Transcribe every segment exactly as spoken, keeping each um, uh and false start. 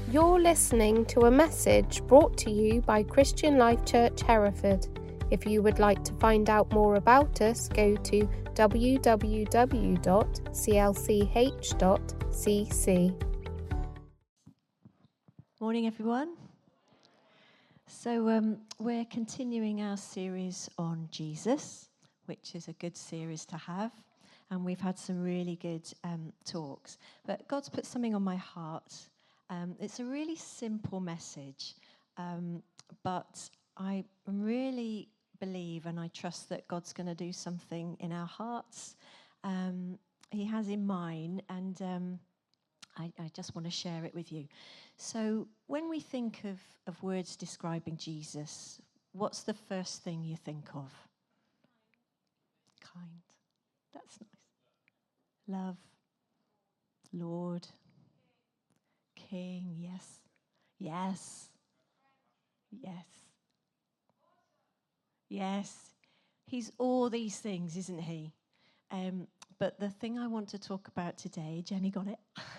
You're listening to a message brought to you by Christian Life Church Hereford. If you would like to find out more about us, go to w w w dot c l c h dot c c. Morning, everyone. So um, we're continuing our series on Jesus, which is a good series to have, and we've had some really good um, talks. But God's put something on my heart. Um, it's a really simple message, um, but I really believe and I trust that God's going to do something in our hearts. Um, he has in mind, and um, I, I just want to share it with you. So when we think of, of words describing Jesus, what's the first thing you think of? Kind. That's nice. Love. Lord. King. Yes. Yes. Yes. Yes. He's all these things, isn't he? Um, but the thing I want to talk about today, Jenny got it,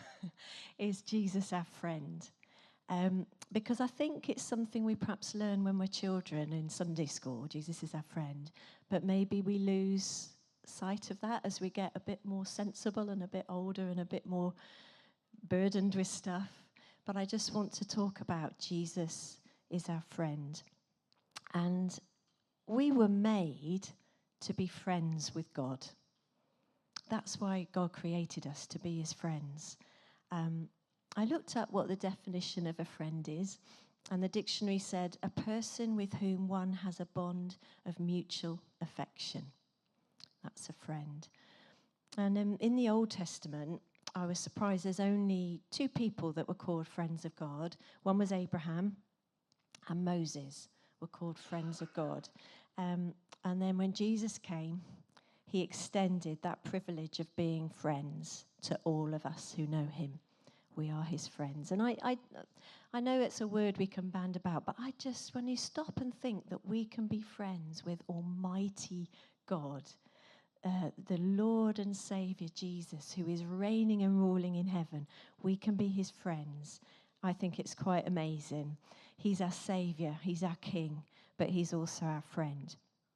is Jesus our friend. Um, because I think it's something we perhaps learn when we're children in Sunday school, Jesus is our friend, but maybe we lose sight of that as we get a bit more sensible and a bit older and a bit more burdened with stuff. But I just want to talk about Jesus is our friend. And we were made to be friends with God. That's why God created us, to be his friends. Um, I looked up what the definition of a friend is, and the dictionary said, a person with whom one has a bond of mutual affection. That's a friend. And um, in the Old Testament, I was surprised there's only two people that were called friends of God. One was Abraham, and Moses were called friends of God. Um, and then when Jesus came, he extended that privilege of being friends to all of us who know him. We are his friends. And I, I, I know it's a word we can band about, but I just, when you stop and think that we can be friends with Almighty God, uh, the Lord and Saviour Jesus, who is reigning and ruling in heaven, we can be his friends. I think it's quite amazing. He's our Saviour, he's our King, but he's also our friend.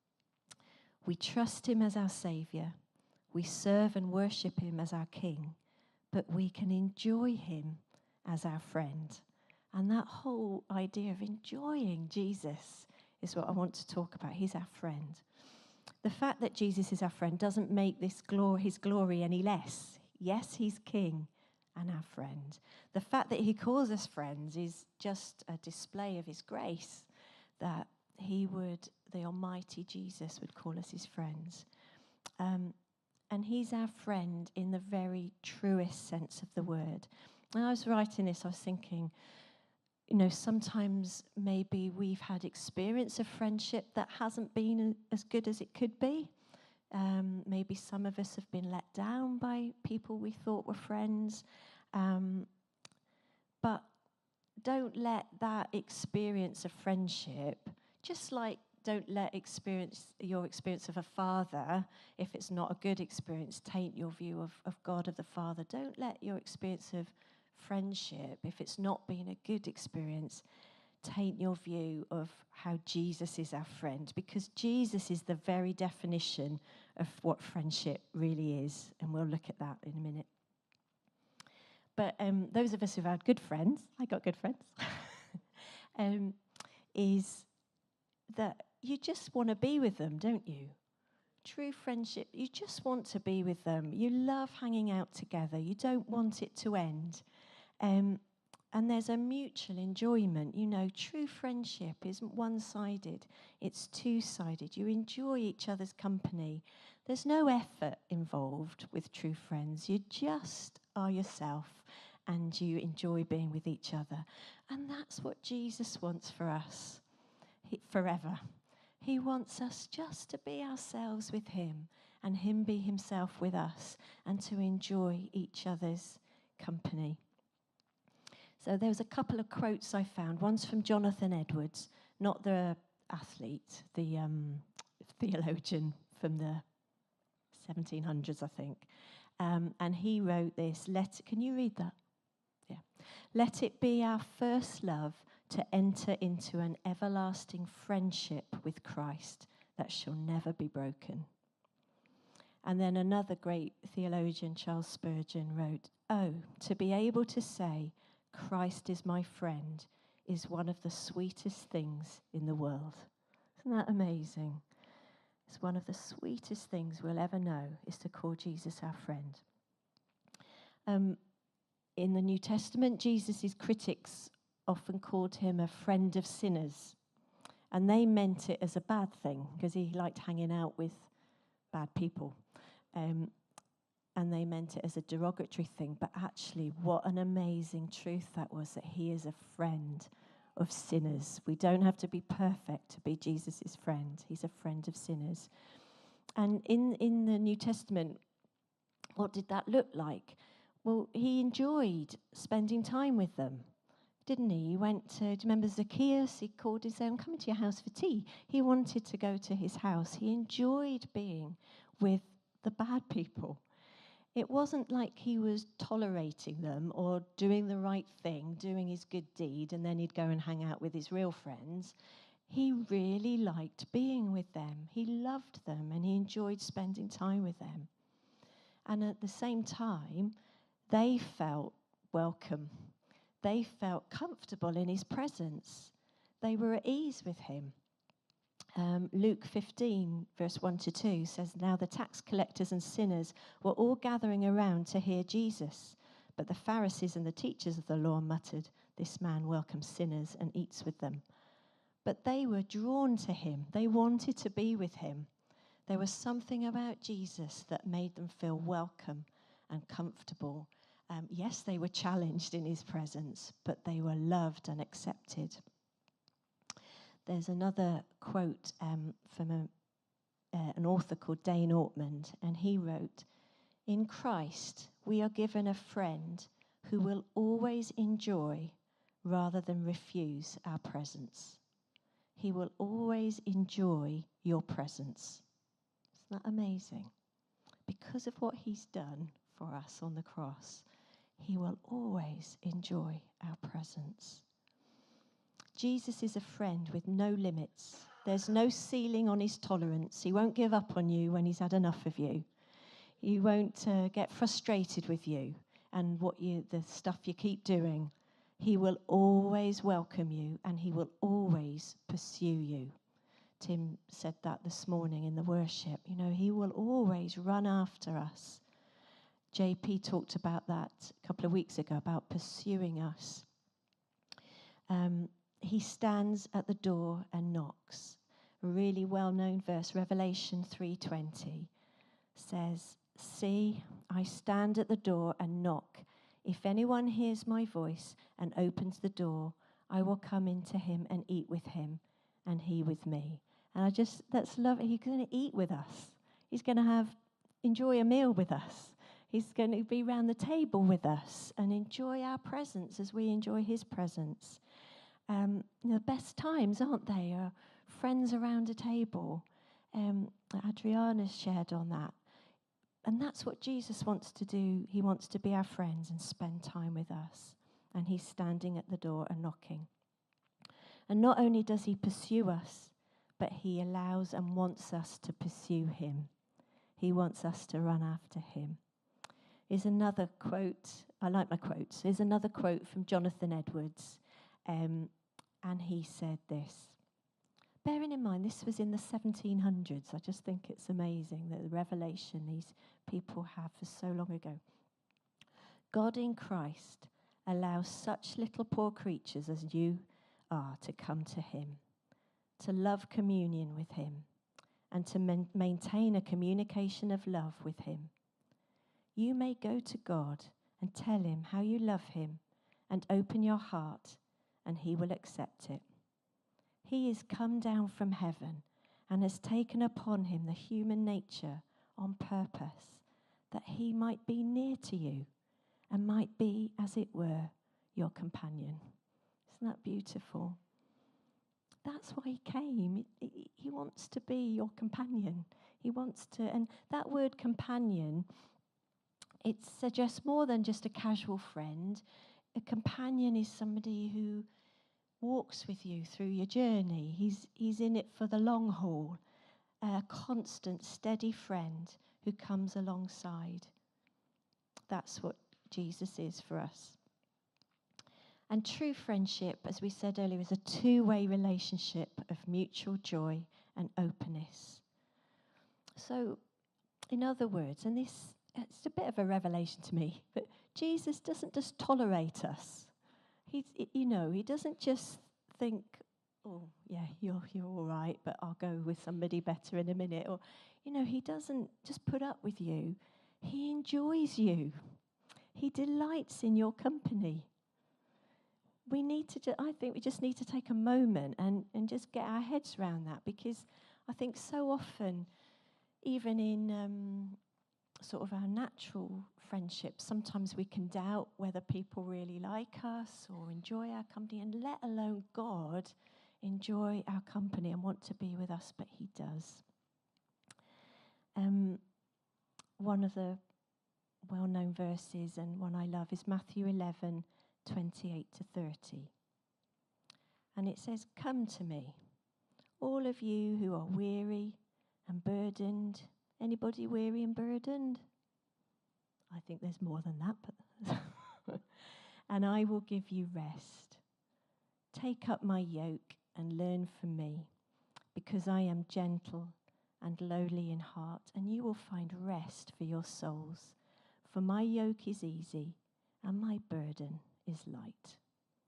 We trust him as our Saviour. We serve and worship him as our King, but we can enjoy him as our friend. And that whole idea of enjoying Jesus is what I want to talk about. He's our friend. The fact that Jesus is our friend doesn't make this glory, his glory any less. Yes, he's King and our friend. The fact that he calls us friends is just a display of his grace, that he would, the Almighty Jesus would call us his friends. Um, and he's our friend in the very truest sense of the word. When I was writing this, I was thinking, you know, sometimes maybe we've had experience of friendship that hasn't been as good as it could be. Um, maybe some of us have been let down by people we thought were friends. Um, but don't let that experience of friendship, just like don't let experience your experience of a father, if it's not a good experience, taint your view of, of God, of the Father. Don't let your experience of friendship, if it's not been a good experience, taint your view of how Jesus is our friend, because Jesus is the very definition of what friendship really is, and we'll look at that in a minute. But um, those of us who've had good friends, I got good friends, um, is that you just want to be with them, don't you? True friendship, you just want to be with them. You love hanging out together. You don't want it to end. Um, and there's a mutual enjoyment. You know, true friendship isn't one-sided. It's two-sided. You enjoy each other's company. There's no effort involved with true friends. You just are yourself and you enjoy being with each other. And that's what Jesus wants for us he, forever. He wants us just to be ourselves with him and him be himself with us and to enjoy each other's company. So there was a couple of quotes I found. One's from Jonathan Edwards, not the athlete, the um, theologian from the seventeen hundreds, I think. Um, and he wrote this letter. Can you read that? Yeah. Let it be our first love to enter into an everlasting friendship with Christ that shall never be broken. And then another great theologian, Charles Spurgeon, wrote, "Oh, to be able to say, Christ is my friend, is one of the sweetest things in the world." Isn't that amazing? It's one of the sweetest things we'll ever know, is to call Jesus our friend. Um, in the New Testament, Jesus' critics often called him a friend of sinners. And they meant it as a bad thing, because he liked hanging out with bad people. Um, and they meant it as a derogatory thing. But actually, what an amazing truth that was, that he is a friend of sinners. We don't have to be perfect to be Jesus' friend. He's a friend of sinners. And in, in the New Testament, what did that look like? Well, he enjoyed spending time with them, didn't he? He went to, do you remember Zacchaeus? He called his own, come into your house for tea. He wanted to go to his house. He enjoyed being with the bad people. It wasn't like he was tolerating them or doing the right thing, doing his good deed, and then he'd go and hang out with his real friends. He really liked being with them. He loved them, and he enjoyed spending time with them. And at the same time, they felt welcome. They felt comfortable in his presence. They were at ease with him. Um, Luke fifteen, verse one to two says, "Now the tax collectors and sinners were all gathering around to hear Jesus. But the Pharisees and the teachers of the law muttered, 'This man welcomes sinners and eats with them.' But they were drawn to him. They wanted to be with him. There was something about Jesus that made them feel welcome and comfortable. Um, yes, they were challenged in his presence, but they were loved and accepted." There's another quote um, from a, uh, an author called Dane Ortmund, and he wrote, "In Christ, we are given a friend who will always enjoy rather than refuse our presence. He will always enjoy your presence." Isn't that amazing? Because of what he's done for us on the cross, he will always enjoy our presence. Jesus is a friend with no limits. There's no ceiling on his tolerance. He won't give up on you when he's had enough of you. He won't uh, get frustrated with you and what you, the stuff you keep doing. He will always welcome you, and he will always pursue you. Tim said that this morning in the worship. You know, he will always run after us. J P talked about that a couple of weeks ago, about pursuing us. Um, he stands at the door and knocks. A really well-known verse, Revelation three twenty, says, "See, I stand at the door and knock. If anyone hears my voice and opens the door, I will come into him and eat with him, and he with me." And I just, that's love. He's going to eat with us. He's going to have, enjoy a meal with us. He's going to be around the table with us and enjoy our presence as we enjoy his presence. Um, the best times, aren't they, are friends around a table. Um, Adriana shared on that. And that's what Jesus wants to do. He wants to be our friends and spend time with us. And he's standing at the door and knocking. And not only does he pursue us, but he allows and wants us to pursue him. He wants us to run after him. Here's another quote. I like my quotes. Here's another quote from Jonathan Edwards. Um, and he said this. Bearing in mind, this was in the seventeen hundreds. I just think it's amazing that the revelation these people have for so long ago. "God in Christ allows such little poor creatures as you are to come to him, to love communion with him, and to man- maintain a communication of love with him. You may go to God and tell him how you love him and open your heart, and he will accept it. He is come down from heaven and has taken upon him the human nature on purpose, that he might be near to you and might be, as it were, your companion." Isn't that beautiful? That's why he came. He wants to be your companion. He wants to, and that word companion, it suggests more than just a casual friend. a companion is somebody who walks with you through your journey. He's, he's in it for the long haul, a constant, steady friend who comes alongside. That's what Jesus is for us. And true friendship, as we said earlier, is a two-way relationship of mutual joy and openness. So, in other words, and this it's a bit of a revelation to me, but Jesus doesn't just tolerate us. He's, you know, he doesn't just think, oh, yeah, you're you're all right, but I'll go with somebody better in a minute. Or, you know, he doesn't just put up with you. He enjoys you. He delights in your company. We need to, ju- I think we just need to take a moment and, and just get our heads around that, because I think so often, even in um, sort of our natural friendships, sometimes we can doubt whether people really like us or enjoy our company, and let alone God enjoy our company and want to be with us, but he does. Um, one of the well-known verses, and one I love, is Matthew eleven, twenty-eight to thirty. And it says, "Come to me, all of you who are weary and burdened." Anybody weary and burdened? I think there's more than that, but "and I will give you rest. Take up my yoke and learn from me, because I am gentle and lowly in heart, and you will find rest for your souls. For my yoke is easy and my burden is light."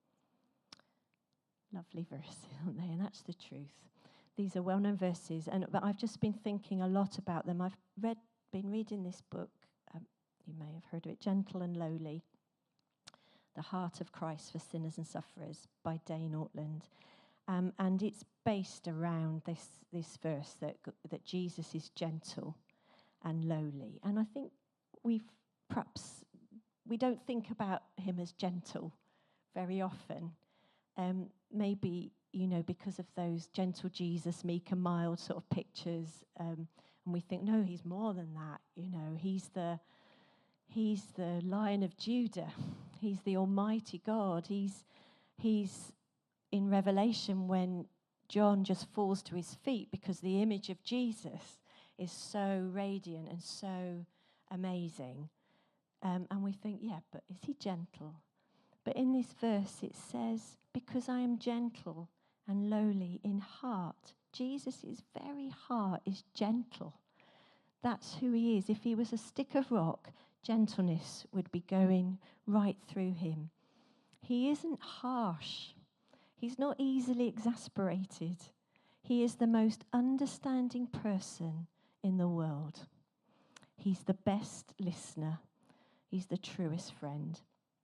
Lovely verses, aren't they? And that's the truth. These are well-known verses, and but I've just been thinking a lot about them. I've read, been reading this book. Um, you may have heard of it, "Gentle and Lowly: The Heart of Christ for Sinners and Sufferers" by Dane Ortland, um, and it's based around this this verse that that Jesus is gentle and lowly. And I think we've perhaps we don't think about him as gentle very often. Um, maybe, you know, because of those gentle Jesus, meek and mild sort of pictures, um, and we think, no, he's more than that. You know, he's the he's the Lion of Judah. He's the Almighty God. He's he's in Revelation, when John just falls to his feet because the image of Jesus is so radiant and so amazing. Um, and we think, yeah, but is he gentle? But in this verse it says, "Because I am gentle and lowly in heart." Jesus' very heart is gentle. That's who he is. If he was a stick of rock, gentleness would be going right through him. He isn't harsh. He's not easily exasperated. He is the most understanding person in the world. He's the best listener. He's the truest friend.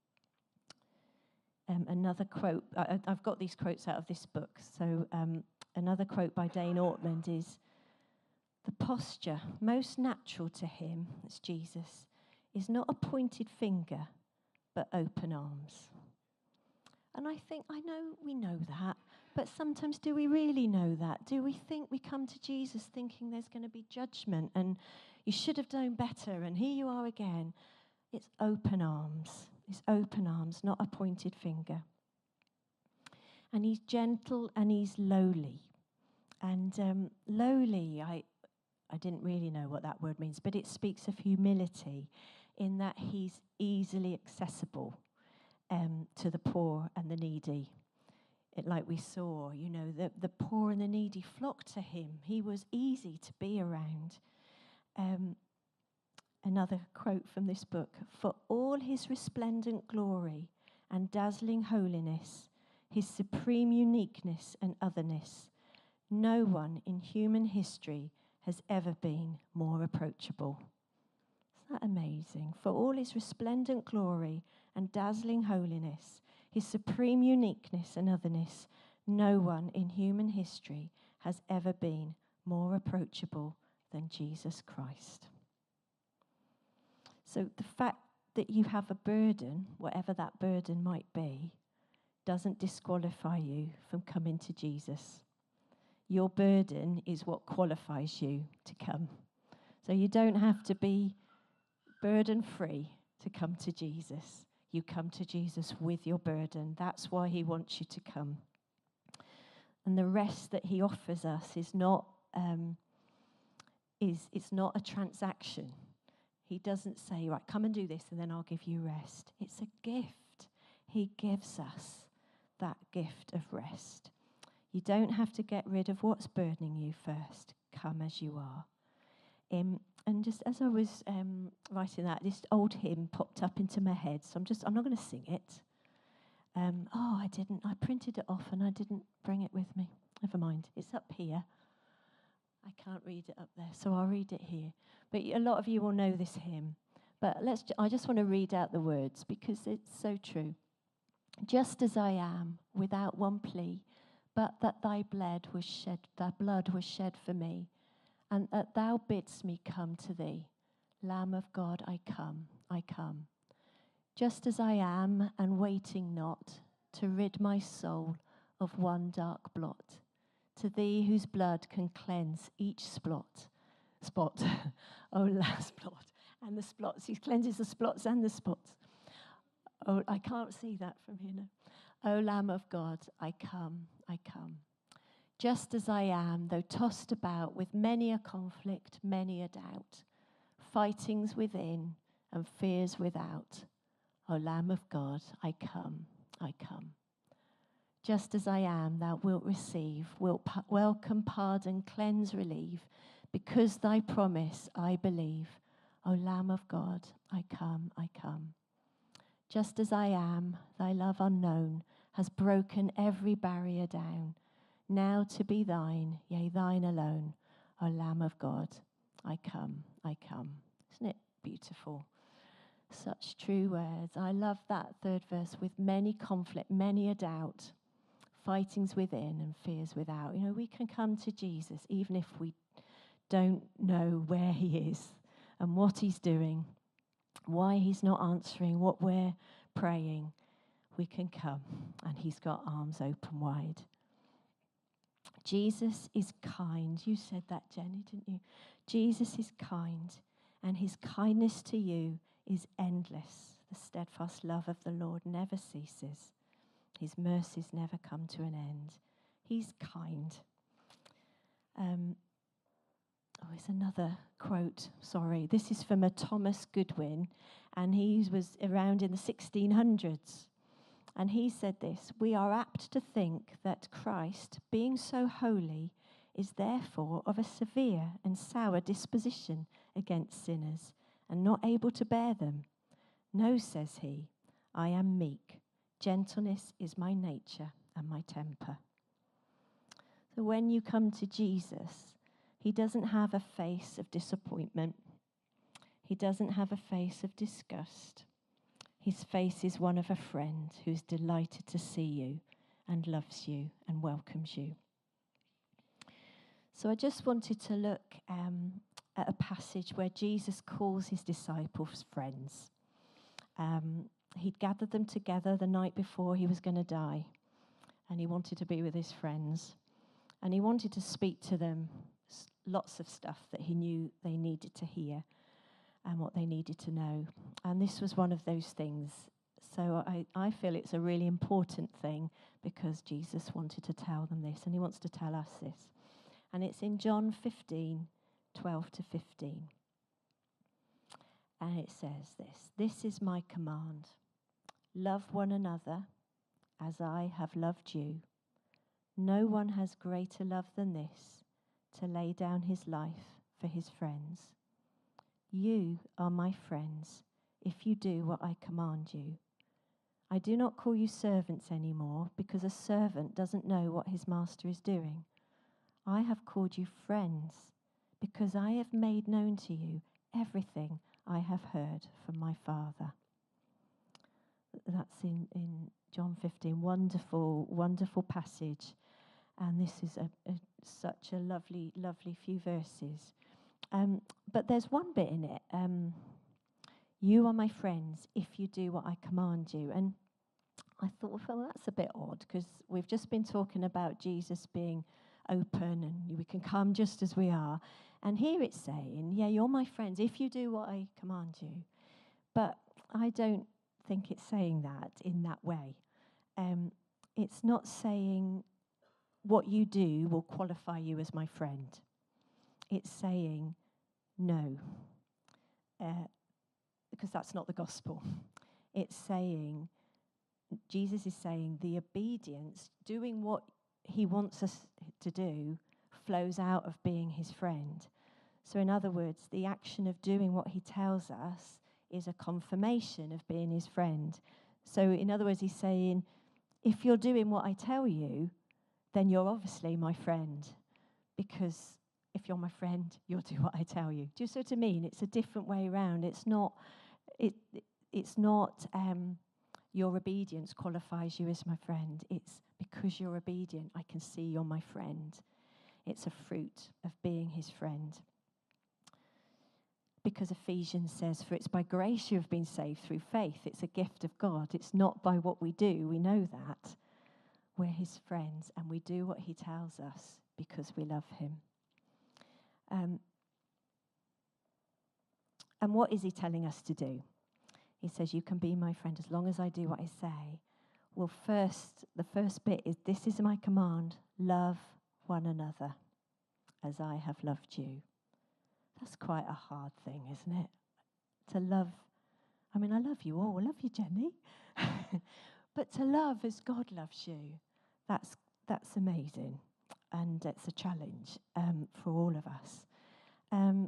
Um, another quote, I, I've got these quotes out of this book. So um, another quote by Dane Ortland is, "The posture most natural to him," that's Jesus, "is not a pointed finger, but open arms." And I think, I know we know that, but sometimes do we really know that? Do we think we come to Jesus thinking there's going to be judgment and you should have done better and here you are again? It's open arms. It's open arms, not a pointed finger. And he's gentle and he's lowly. And um, lowly, I, I didn't really know what that word means, but it speaks of humility in that he's easily accessible um, to the poor and the needy. It, like we saw, you know, the, the poor and the needy flocked to him. He was easy to be around. Um, Another quote from this book: "For all his resplendent glory and dazzling holiness, his supreme uniqueness and otherness, no one in human history has ever been more approachable." Isn't that amazing? For all his resplendent glory and dazzling holiness, his supreme uniqueness and otherness, no one in human history has ever been more approachable than Jesus Christ. So the fact that you have a burden, whatever that burden might be, doesn't disqualify you from coming to Jesus. Your burden is what qualifies you to come. So you don't have to be burden-free to come to Jesus. you come to Jesus with your burden. That's why he wants you to come. And the rest that he offers us is not um, is it's not a transaction. He doesn't say, right, come and do this and then I'll give you rest. It's a gift. He gives us that gift of rest. You don't have to get rid of what's burdening you first. Come as you are. Um, and just as I was um, writing that, this old hymn popped up into my head. So I'm just, I'm not going to sing it. Um, oh, I didn't. I printed it off and I didn't bring it with me. Never mind. It's up here. I can't read it up there, so I'll read it here. But a lot of you will know this hymn. But let's. I just want to read out the words because it's so true. Just as I am, without one plea, but that thy blood was shed, thy blood was shed for me, and that thou bidst me come to thee. Lamb of God, I come, I come. Just as I am, and waiting not to rid my soul of one dark blot, to thee whose blood can cleanse each spot, spot, oh last spot, and the spots. He cleanses the spots and the spots. Oh, I can't see that from here now. O Lamb of God, I come, I come. Just as I am, though tossed about with many a conflict, many a doubt, fightings within and fears without. O Lamb of God, I come, I come. Just as I am, thou wilt receive, wilt pa- welcome, pardon, cleanse, relieve, because thy promise I believe. O Lamb of God, I come, I come. Just as I am, thy love unknown has broken every barrier down, now to be thine, yea, thine alone. O Lamb of God, I come, I come. Isn't it beautiful? Such true words. I love that third verse. With many conflict, many a doubt, fightings within and fears without. You know, we can come to Jesus even if we don't know where he is and what he's doing, why he's not answering, what we're praying. We can come and he's got arms open wide. Jesus is kind. You said that, Jenny, didn't you? Jesus is kind, and his kindness to you is endless. The steadfast love of the Lord never ceases. His mercies never come to an end. He's kind. Um, oh, it's another quote. Sorry. This is from a Thomas Goodwin, and he was around in the sixteen hundreds. And he said this: we are apt to think that Christ, being so holy, is therefore of a severe and sour disposition against sinners and not able to bear them. No, says he, I am meek. Gentleness is my nature and my temper. So when you come to Jesus, he doesn't have a face of disappointment. He doesn't have a face of disgust. His face is one of a friend who's delighted to see you and loves you and welcomes you. So I just wanted to look um, at a passage where Jesus calls his disciples friends. Um, he'd gathered them together the night before he was going to die, and he wanted to be with his friends. And he wanted to speak to them lots of stuff that he knew they needed to hear and what they needed to know. And this was one of those things. So I, I feel it's a really important thing because Jesus wanted to tell them this, and he wants to tell us this. And it's in John fifteen, twelve to fifteen. And it says this: this is my command. Love one another as I have loved you. No one has greater love than this, to lay down his life for his friends. You are my friends if you do what I command you. I do not call you servants anymore, because a servant doesn't know what his master is doing. I have called you friends, because I have made known to you everything I have heard from my Father. That's in, in John fifteen. Wonderful, wonderful passage. And this is a, a, such a lovely, lovely few verses. Um, but there's one bit in it. Um, you are my friends if you do what I command you. And I thought, well, that's a bit odd, because we've just been talking about Jesus being open and we can come just as we are. And here it's saying, yeah, you're my friends if you do what I command you. But I don't think it's saying that in that way. Um, it's not saying what you do will qualify you as my friend. It's saying no, uh, because that's not the gospel. It's saying, Jesus is saying the obedience, doing what he wants us to do, flows out of being his friend. So in other words, the action of doing what he tells us is a confirmation of being his friend. So in other words, he's saying, if you're doing what I tell you, then you're obviously my friend, because if you're my friend, you'll do what I tell you. Do you see what I mean? It's a different way around. It's not, it, it's not um, your obedience qualifies you as my friend. It's because you're obedient, I can see you're my friend. It's a fruit of being his friend. Because Ephesians says, for it's by grace you have been saved through faith. It's a gift of God. It's not by what we do. We know that. We're his friends, and we do what he tells us because we love him. Um, and what is he telling us to do? He says, you can be my friend as long as I do what I say. Well, first, the first bit is, this is my command, love one another as I have loved you. That's quite a hard thing, isn't it? To love, I mean, I love you all. I love you, Jenny. But to love as God loves you, that's that's amazing. And it's a challenge um, for all of us. Um,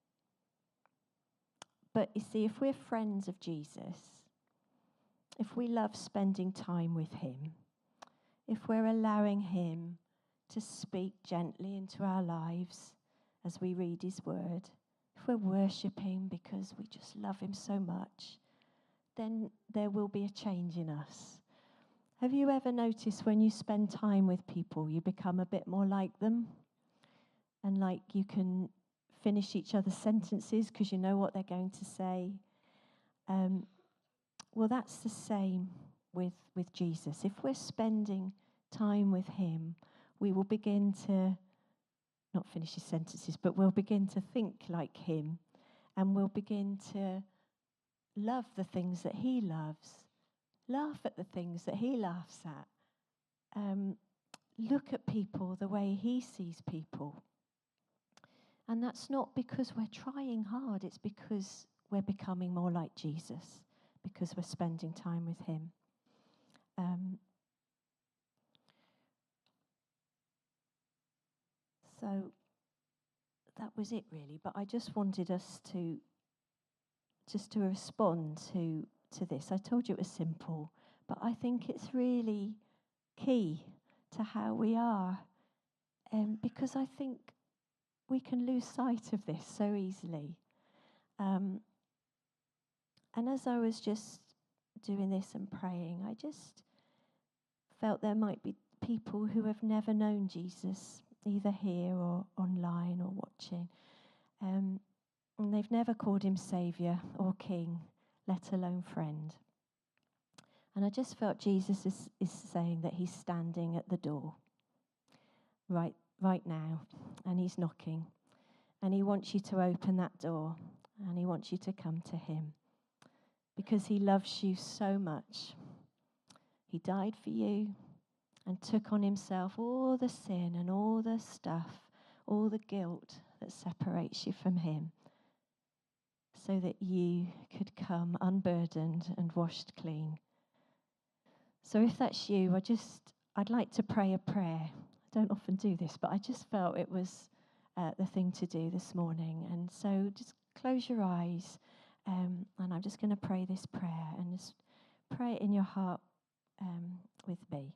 but you see, if we're friends of Jesus, if we love spending time with him, if we're allowing him to speak gently into our lives as we read his word, if we're worshipping because we just love him so much, then there will be a change in us. Have you ever noticed when you spend time with people, you become a bit more like them? And like you can finish each other's sentences because you know what they're going to say. Um, well, that's the same with, with Jesus. If we're spending time with him, we will begin to, not finish his sentences, but we'll begin to think like him, and we'll begin to love the things that he loves, laugh at the things that he laughs at, um, look at people the way he sees people. And that's not because we're trying hard, it's because we're becoming more like Jesus, because we're spending time with him. Um, so that was it really, but I just wanted us to just to respond to to this. I told you it was simple, but I think it's really key to how we are, um, because I think we can lose sight of this so easily. Um, and as I was just doing this and praying, I just felt there might be people who have never known Jesus, either here or online or watching, um, and they've never called him Saviour or King, let alone friend. And I just felt Jesus is, is saying that he's standing at the door right, right now, and he's knocking. And he wants you to open that door, and he wants you to come to him because he loves you so much. He died for you and took on himself all the sin and all the stuff, all the guilt that separates you from him, so that you could come unburdened and washed clean. So if that's you, I just, I'd like to pray a prayer. I don't often do this, but I just felt it was uh, the thing to do this morning. And so just close your eyes, um, and I'm just going to pray this prayer, and just pray it in your heart um, with me.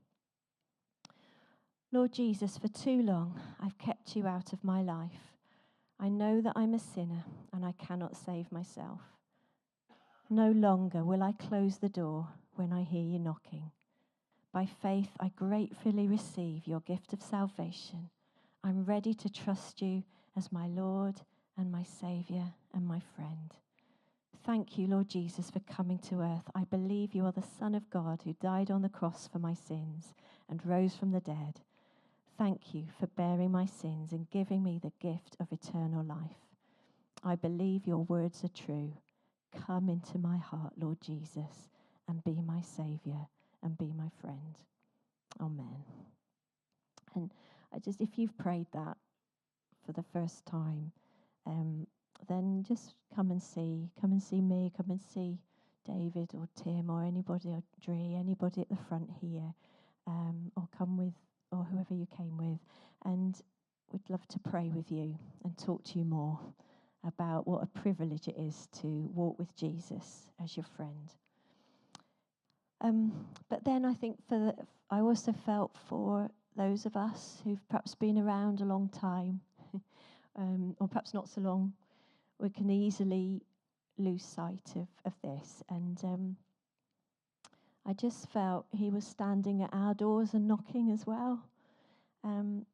Lord Jesus, for too long I've kept you out of my life. I know that I'm a sinner and I cannot save myself. No longer will I close the door when I hear you knocking. By faith, I gratefully receive your gift of salvation. I'm ready to trust you as my Lord and my Saviour and my friend. Thank you, Lord Jesus, for coming to earth. I believe you are the Son of God who died on the cross for my sins and rose from the dead. Thank you for bearing my sins and giving me the gift of eternal life. I believe your words are true. Come into my heart, Lord Jesus, and be my Saviour and be my friend. Amen. And I just, if you've prayed that for the first time, um, then just come and see, come and see me, come and see David or Tim or anybody, or Dre, anybody at the front here, um, or come with, or whoever you came with, and we'd love to pray with you and talk to you more about what a privilege it is to walk with Jesus as your friend. Um, but then I think for the, I also felt for those of us who've perhaps been around a long time, um, or perhaps not so long, we can easily lose sight of, of this. And um, I just felt he was standing at our doors and knocking as well. Um,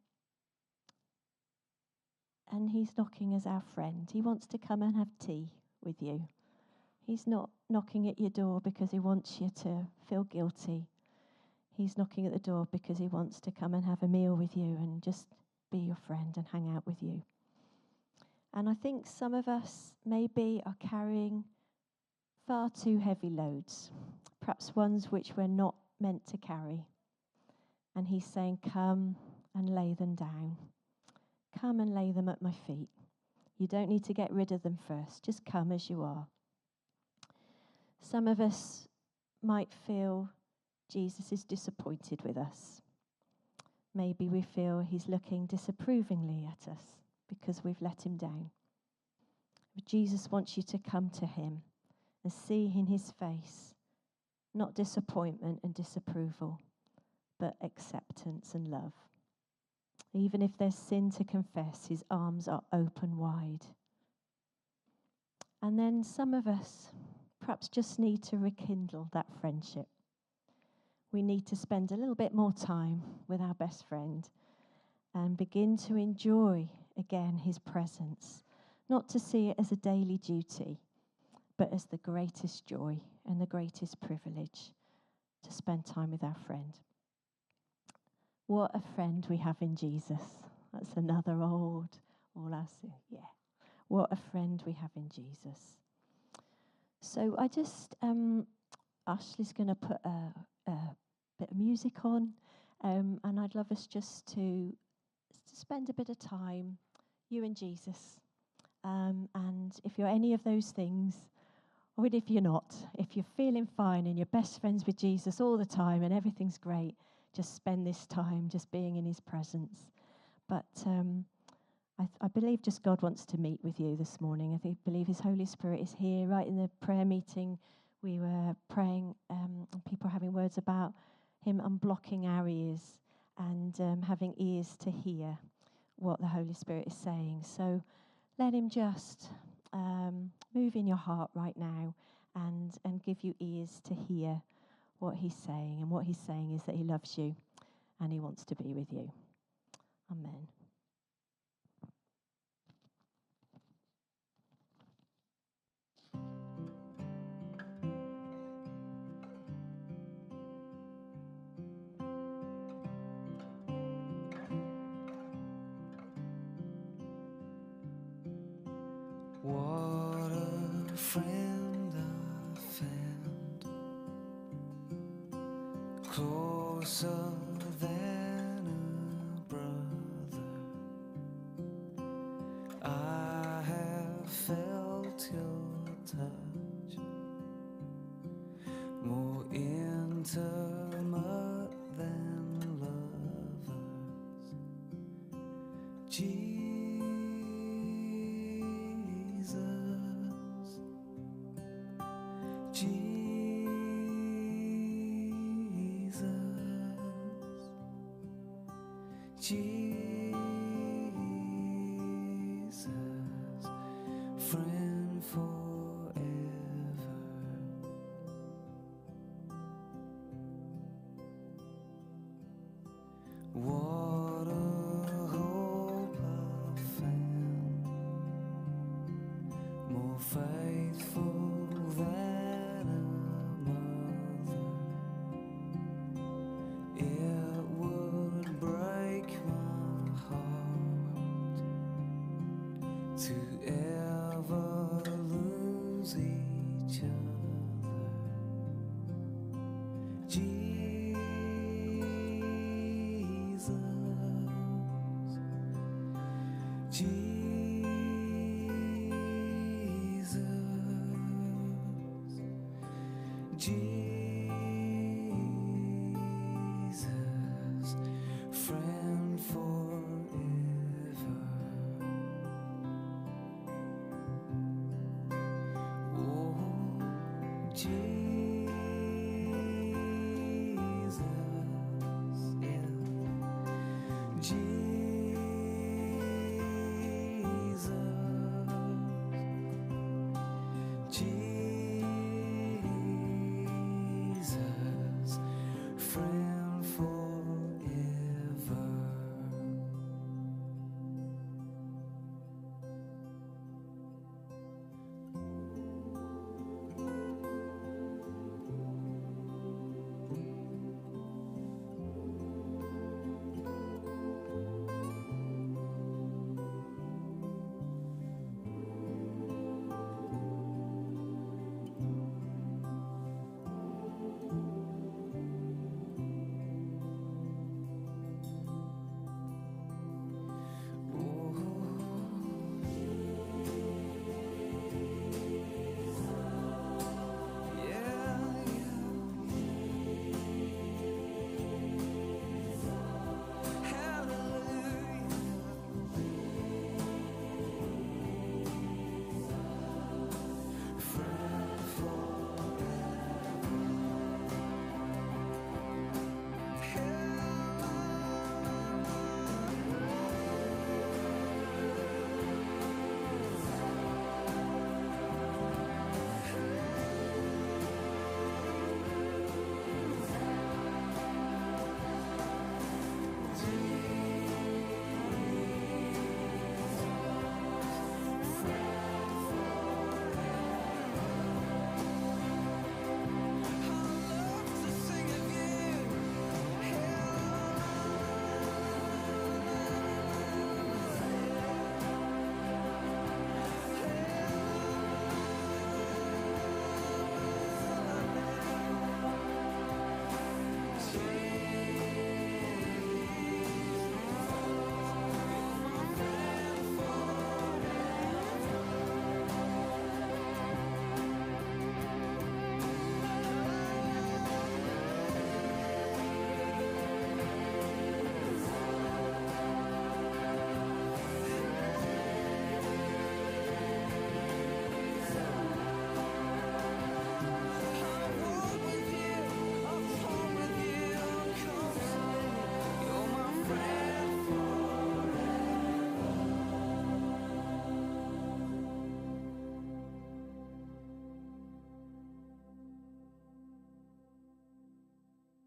and he's knocking as our friend. He wants to come and have tea with you. He's not knocking at your door because he wants you to feel guilty. He's knocking at the door because he wants to come and have a meal with you and just be your friend and hang out with you. And I think some of us maybe are carrying far too heavy loads, perhaps ones which we're not meant to carry. And he's saying, come and lay them down. Come and lay them at my feet. You don't need to get rid of them first. Just come as you are. Some of us might feel Jesus is disappointed with us. Maybe we feel he's looking disapprovingly at us because we've let him down. But Jesus wants you to come to him and see in his face not disappointment and disapproval, but acceptance and love. Even if there's sin to confess, his arms are open wide. And then some of us perhaps just need to rekindle that friendship. We need to spend a little bit more time with our best friend and begin to enjoy again his presence, not to see it as a daily duty, but as the greatest joy and the greatest privilege to spend time with our friend. What a friend we have in Jesus. That's another old, all our sin. Yeah. What a friend we have in Jesus. So I just, um, Ashley's going to put a, a bit of music on, um, and I'd love us just to, to spend a bit of time, you and Jesus. Um, and if you're any of those things, or if you're not, if you're feeling fine and you're best friends with Jesus all the time and everything's great, just spend this time just being in his presence. But um, I, th- I believe just God wants to meet with you this morning. I think, believe his Holy Spirit is here. Right in the prayer meeting, we were praying, um, and people were having words about him unblocking our ears and um, having ears to hear what the Holy Spirit is saying. So let him just um, move in your heart right now and, and give you ears to hear what he's saying. And what he's saying is that he loves you and he wants to be with you. Amen. What a friend I found, closer than a brother. I have felt your touch, more intimate than lovers. Jesus, Jesus, Jesus, friend forever. What a hope I found, more faithful than a mother. It would break my heart to ever lose each other. Jesus, Jesus, friend.